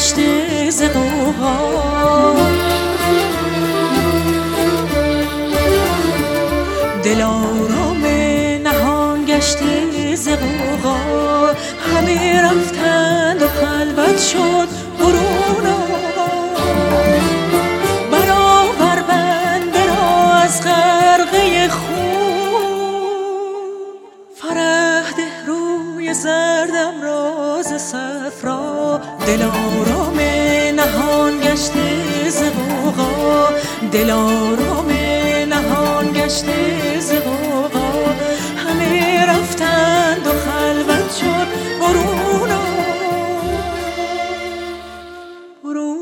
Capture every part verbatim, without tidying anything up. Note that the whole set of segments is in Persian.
گشته ز غوغا، دلارام نهان گشته ز غوغا. همه رفتند و خلوت شد برون برآور بنده را از غرقه خون. فرح ده روی زردم راز صفرا، دلارام نهان گشته ز غوغا، دلارام نهان گشته ز غوغا. همه رفتند و خلوت شد برون برون.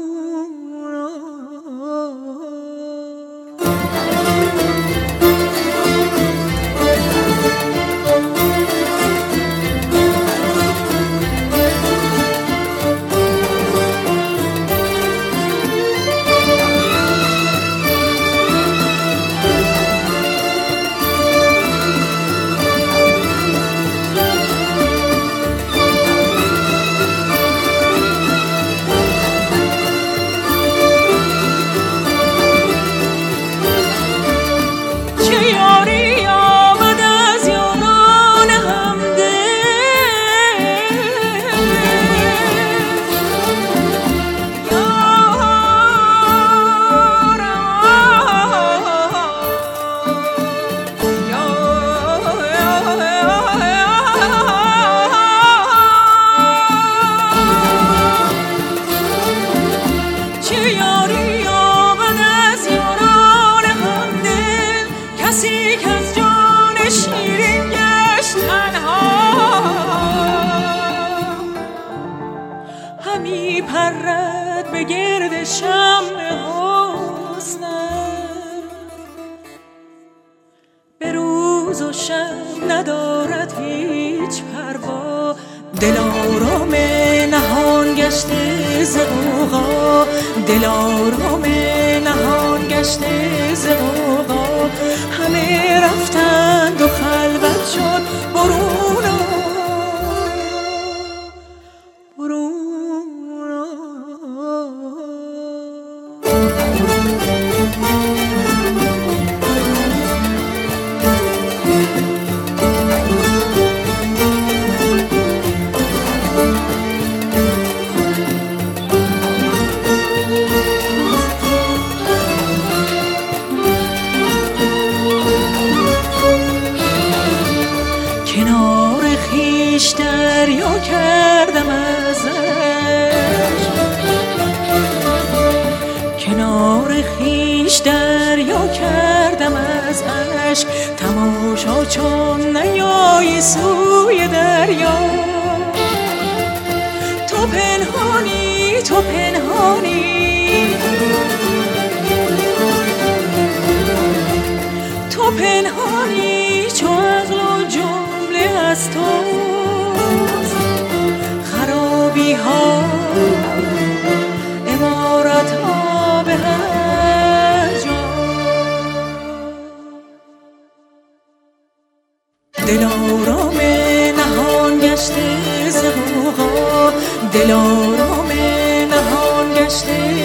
همی پرد به گرد شمع حسنت، به روز و شب ندارد هیچ پروا. دلارام نهان گشته ز غوغا، دلارام نهان گشته ز غوغا. همه رفتند و خلوت شد برون برون. کنار خویش دریا کردم ازش، کنار خویش دریا کردم از اشک. تماشا چون نیایی سوی دریا، تو پنهانی تو پنهانی تو پنهانی، چو عقل و جمله از توست. خرابی ها عمارت ها به هر جا، دلارام نهان گشته ز غوغا، دلارام نهان گشته